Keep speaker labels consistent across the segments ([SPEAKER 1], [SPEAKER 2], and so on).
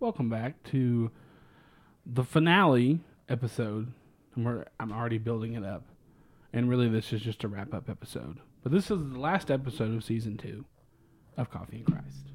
[SPEAKER 1] Welcome back to the finale episode. I'm already building it up. And really, this is just a wrap-up episode. But this is the last episode of Season 2 of Coffee and Christ.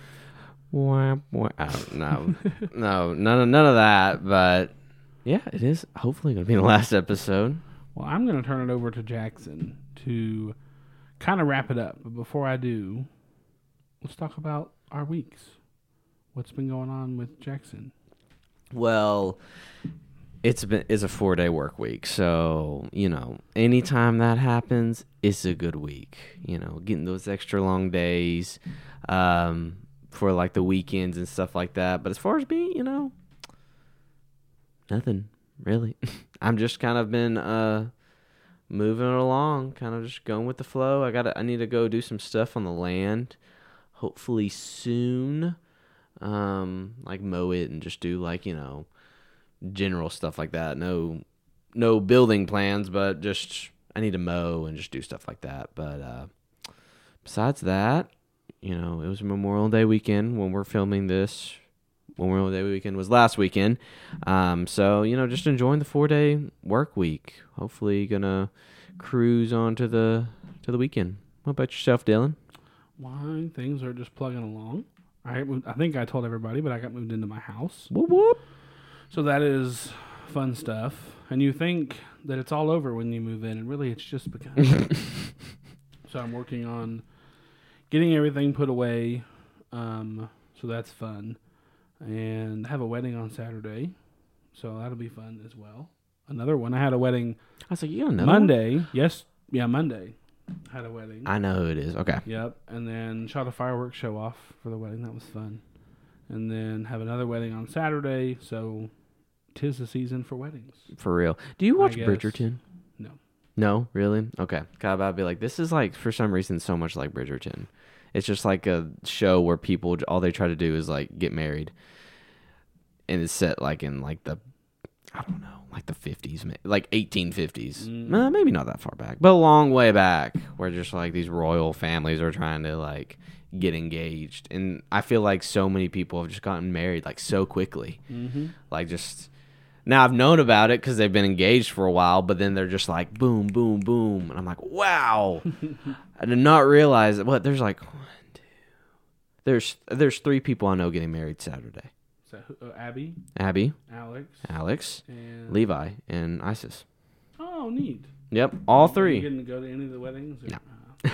[SPEAKER 2] No, none of that. But yeah, it is hopefully going to be the last episode.
[SPEAKER 1] Well, I'm going to turn it over to Jackson to kind of wrap it up. But before I do, let's talk about our weeks. What's been going on with Jackson?
[SPEAKER 2] Well, it's a 4-day work week, so anytime that happens, it's a good week. Getting those extra long days, for like the weekends and stuff like that. But as far as me, nothing really. I'm just kind of been moving it along, kind of just going with the flow. I need to go do some stuff on the land, hopefully soon. Like mow it and just do general stuff like that. No building plans, but just I need to mow and just do stuff like that. But besides that, it was Memorial Day weekend when we're filming this. Memorial Day weekend was last weekend. So just enjoying the 4-day work week. Hopefully gonna cruise on to the weekend. What about yourself, Dylan?
[SPEAKER 1] Why, things are just plugging along. I think I told everybody, but I got moved into my house.
[SPEAKER 2] Whoop whoop.
[SPEAKER 1] So that is fun stuff. And you think that it's all over when you move in, and really it's just begun. So I'm working on getting everything put away. So that's fun. And I have a wedding on Saturday. So that'll be fun as well. Another one. I had a wedding
[SPEAKER 2] I was like, you don't know
[SPEAKER 1] Monday. One? Yes. Yeah, Monday. Had a wedding.
[SPEAKER 2] I know who it is. Okay.
[SPEAKER 1] Yep. And then shot a fireworks show off for the wedding. That was fun. And then have another wedding on Saturday. So 'tis the season for weddings.
[SPEAKER 2] For real. Do you watch Bridgerton?
[SPEAKER 1] No.
[SPEAKER 2] No? Really? Okay. God, I'd be like, this is like, for some reason, so much like Bridgerton. It's just like a show where people, all they try to do is like get married. And it's set like in like the, I don't know, like the 50s, like 1850s. Maybe not that far back, but a long way back, where just like these royal families are trying to like get engaged. And I feel like so many people have just gotten married like so quickly. Mm-hmm. Like just, now I've known about it because they've been engaged for a while, but then they're just like boom, boom, boom. And I'm like, wow. I did not realize that. What? There's like there's 3 people I know getting married Saturday.
[SPEAKER 1] So, Abby,
[SPEAKER 2] Alex, and Levi, and Isis.
[SPEAKER 1] Oh, neat.
[SPEAKER 2] Yep, all 3.
[SPEAKER 1] Are you getting to go to any of the weddings? Or?
[SPEAKER 2] No.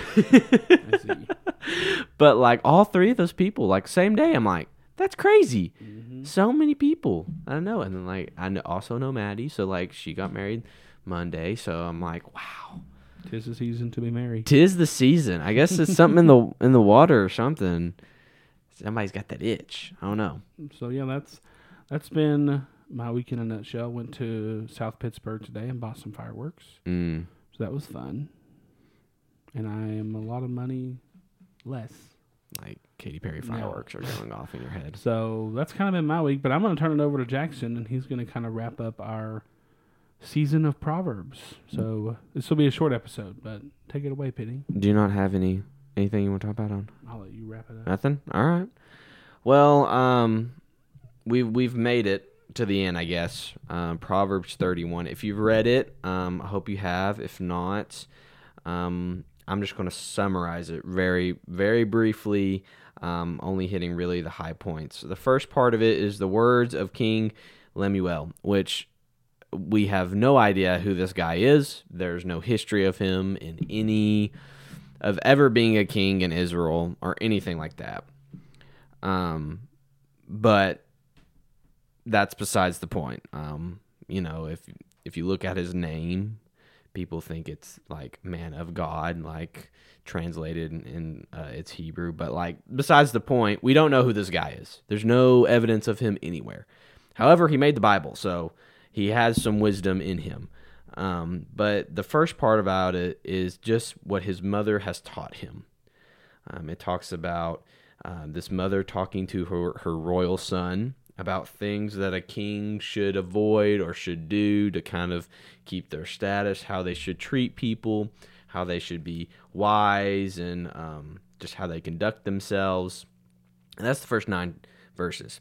[SPEAKER 1] I see.
[SPEAKER 2] But like all 3 of those people, like same day, I'm like, that's crazy. Mm-hmm. So many people. I don't know. And then like also know Maddie, so like she got married Monday, so I'm like, wow.
[SPEAKER 1] 'Tis the season to be married.
[SPEAKER 2] 'Tis the season. I guess it's something in the water or something. Somebody's got that itch. I don't know.
[SPEAKER 1] So yeah, that's been my week in a nutshell. Went to South Pittsburgh today and bought some fireworks. So that was fun. And I am a lot of money less.
[SPEAKER 2] Like Katy Perry fireworks are going off in your head.
[SPEAKER 1] So that's kind of been my week. But I'm going to turn it over to Jackson, and he's going to kind of wrap up our season of Proverbs. So this will be a short episode, but take it away, Penny.
[SPEAKER 2] Do you not have anything you want to talk about on?
[SPEAKER 1] I'll let you wrap it up.
[SPEAKER 2] Nothing? All right. Well, we've made it to the end, I guess. Proverbs 31. If you've read it, I hope you have. If not, I'm just going to summarize it very, very briefly, only hitting really the high points. The first part of it is the words of King Lemuel, which we have no idea who this guy is. There's no history of him in any of ever being a king in Israel or anything like that. But that's besides the point. If you look at his name, people think it's like man of God, like translated in it's Hebrew, but like besides the point, we don't know who this guy is. There's no evidence of him anywhere. However, he made the Bible, so he has some wisdom in him. But the first part about it is just what his mother has taught him. It talks about this mother talking to her royal son about things that a king should avoid or should do to kind of keep their status, how they should treat people, how they should be wise, and just how they conduct themselves. And that's the first 9 verses.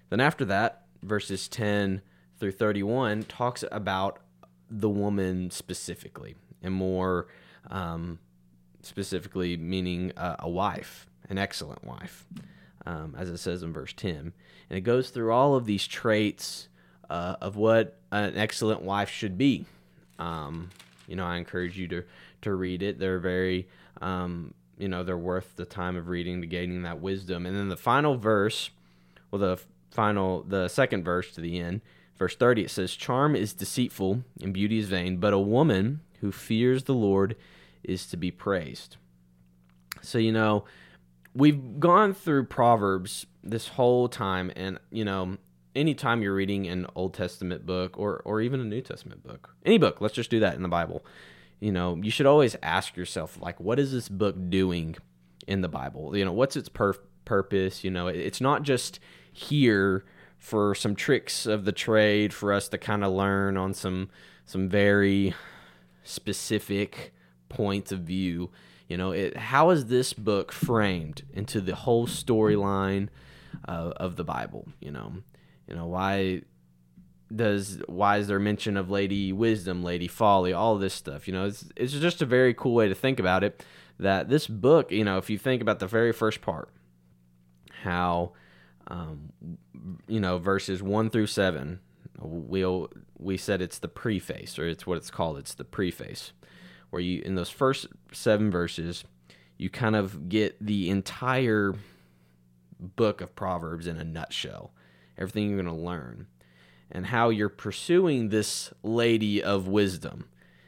[SPEAKER 2] Then after that, verses 10 through 31 talks about the woman specifically, and more specifically meaning a wife, an excellent wife, as it says in verse 10. And it goes through all of these traits of what an excellent wife should be. I encourage you to read it. They're very, they're worth the time of reading to gaining that wisdom. And then the final verse, the second verse to the end, verse 30, it says, "Charm is deceitful and beauty is vain, but a woman who fears the Lord is to be praised." So, we've gone through Proverbs this whole time, and, anytime you're reading an Old Testament book or even a New Testament book, any book, let's just do that in the Bible, you should always ask yourself, like, what is this book doing in the Bible? What's its purpose? It's not just here for some tricks of the trade for us to kind of learn on some very specific points of view. How is this book framed into the whole storyline of the Bible? Why is there mention of Lady Wisdom, Lady Folly, all this stuff? It's just a very cool way to think about it, that this book, if you think about the very first part, how verses 1 through 7, we said it's the preface, or it's what it's called. It's the preface, where you, in those first 7 verses, you kind of get the entire book of Proverbs in a nutshell, everything you're going to learn, and how you're pursuing this lady of wisdom,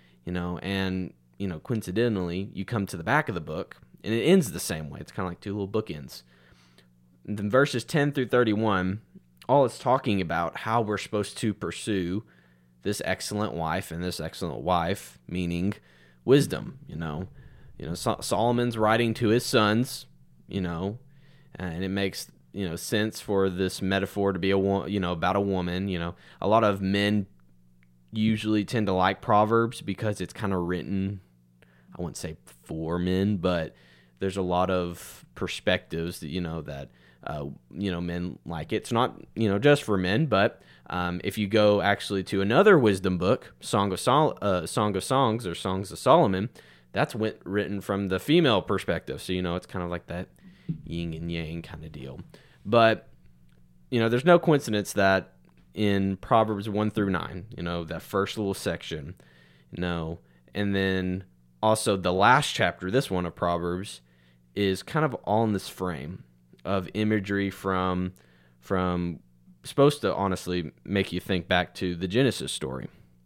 [SPEAKER 2] and coincidentally, you come to the back of the book, and it ends the same way. It's kind of like 2 little bookends. And then verses 10 through 31, all it's talking about how we're supposed to pursue this excellent wife, and this excellent wife meaning wisdom. Solomon's writing to his sons, and it makes sense for this metaphor to be about a woman. A lot of men usually tend to like Proverbs because it's kind of written, I wouldn't say for men, but there's a lot of perspectives that men like. It's not just for men, but if you go actually to another wisdom book, Song of Songs or Songs of Solomon, that's written from the female perspective. So it's kind of like that yin and yang kind of deal. But there's no coincidence that in Proverbs 1 through 9, that first little section, and then also the last chapter, this one of Proverbs, is kind of all in this frame of imagery from supposed to honestly make you think back to the Genesis story,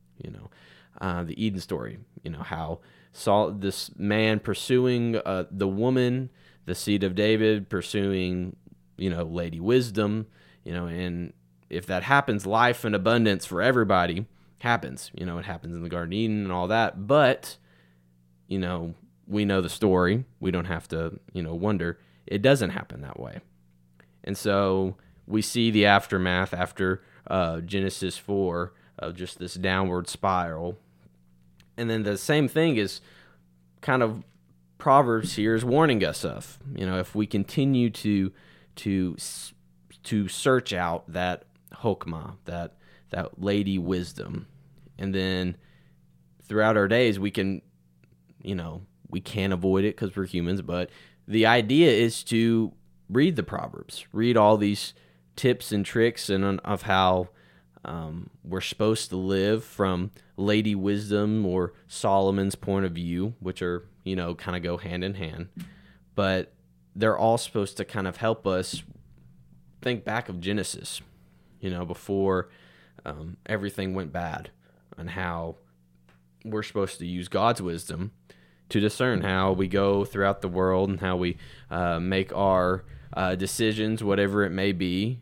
[SPEAKER 2] the Eden story, how this man pursuing the woman, the seed of David, pursuing, Lady Wisdom, and if that happens, life and abundance for everybody happens. It happens in the Garden of Eden and all that, but, we know the story. We don't have to, wonder. It doesn't happen that way. And so we see the aftermath after Genesis 4 of just this downward spiral. And then the same thing is kind of Proverbs here is warning us of. If we continue to search out that Hokmah, that Lady Wisdom, and then throughout our days we can, we can't avoid it because we're humans, but the idea is to read the Proverbs, read all these tips and tricks and of how we're supposed to live from Lady Wisdom or Solomon's point of view, which are, kind of go hand in hand. But they're all supposed to kind of help us think back of Genesis, before everything went bad, and how we're supposed to use God's wisdom to discern how we go throughout the world and how we make our decisions, whatever it may be.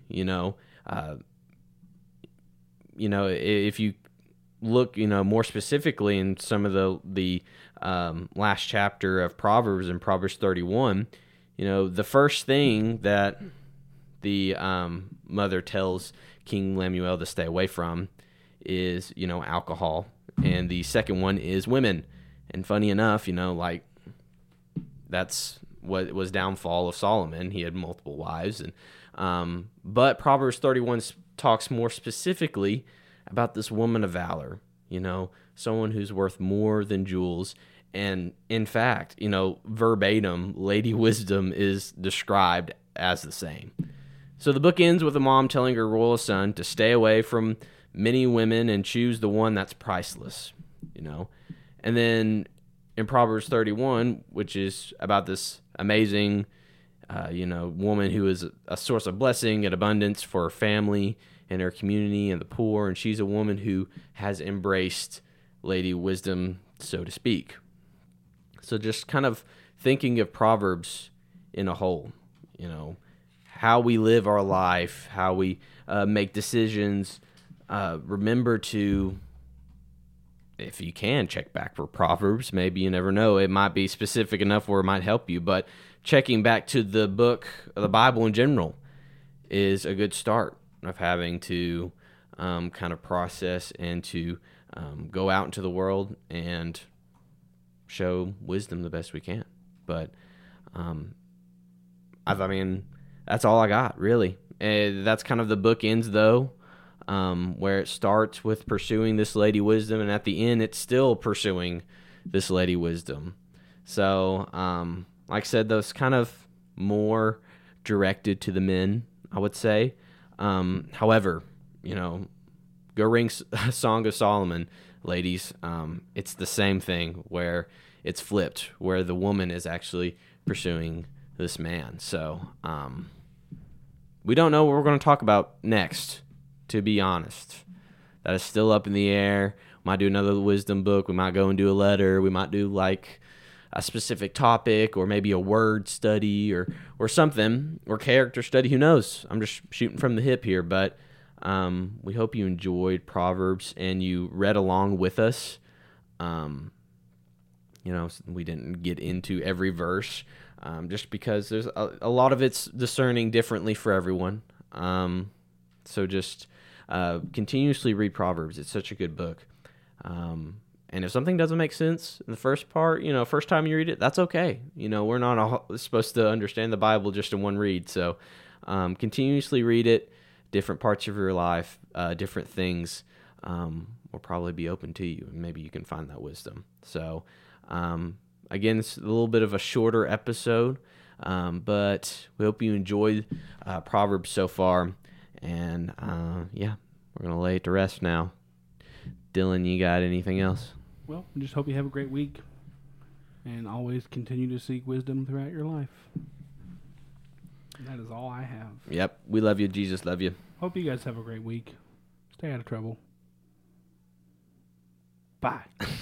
[SPEAKER 2] If you look, more specifically in some of the last chapter of Proverbs, in Proverbs 31, the first thing that the mother tells King Lemuel to stay away from is, alcohol, and the second one is women. And funny enough, that's what was downfall of Solomon. He had multiple wives, and But Proverbs 31 talks more specifically about this woman of valor, someone who's worth more than jewels. And in fact, verbatim, Lady Wisdom is described as the same. So the book ends with a mom telling her royal son to stay away from many women and choose the one that's priceless, And then in Proverbs 31, which is about this amazing, woman who is a source of blessing and abundance for her family and her community and the poor, and she's a woman who has embraced Lady Wisdom, so to speak. So just kind of thinking of Proverbs in a whole, how we live our life, how we make decisions. Remember to, if you can, check back for Proverbs. Maybe you never know. It might be specific enough where it might help you. But checking back to the book, the Bible in general, is a good start of having to kind of process and to go out into the world and show wisdom the best we can. But that's all I got, really. That's kind of the book ends, though, where it starts with pursuing this Lady Wisdom, and at the end it's still pursuing this Lady Wisdom. So like I said, those kind of more directed to the men, I would say. However, go ring Song of Solomon, ladies. It's the same thing where it's flipped, where the woman is actually pursuing this man. So we don't know what we're going to talk about next, to be honest. That is still up in the air. We might do another wisdom book. We might go and do a letter. We might do like a specific topic, or maybe a word study or something, or character study. Who knows? I'm just shooting from the hip here, but we hope you enjoyed Proverbs and you read along with us. We didn't get into every verse, just because there's a lot of it's discerning differently for everyone. So just continuously read Proverbs. It's such a good book. And if something doesn't make sense in the first part, first time you read it, that's okay. We're not supposed to understand the Bible just in one read. So continuously read it. Different parts of your life, different things will probably be open to you, and maybe you can find that wisdom. So again, it's a little bit of a shorter episode, but we hope you enjoyed Proverbs so far. And we're going to lay it to rest now. Dylan, you got anything else?
[SPEAKER 1] Well, I just hope you have a great week, and always continue to seek wisdom throughout your life. That is all I have.
[SPEAKER 2] Yep. We love you. Jesus love you.
[SPEAKER 1] Hope you guys have a great week. Stay out of trouble. Bye.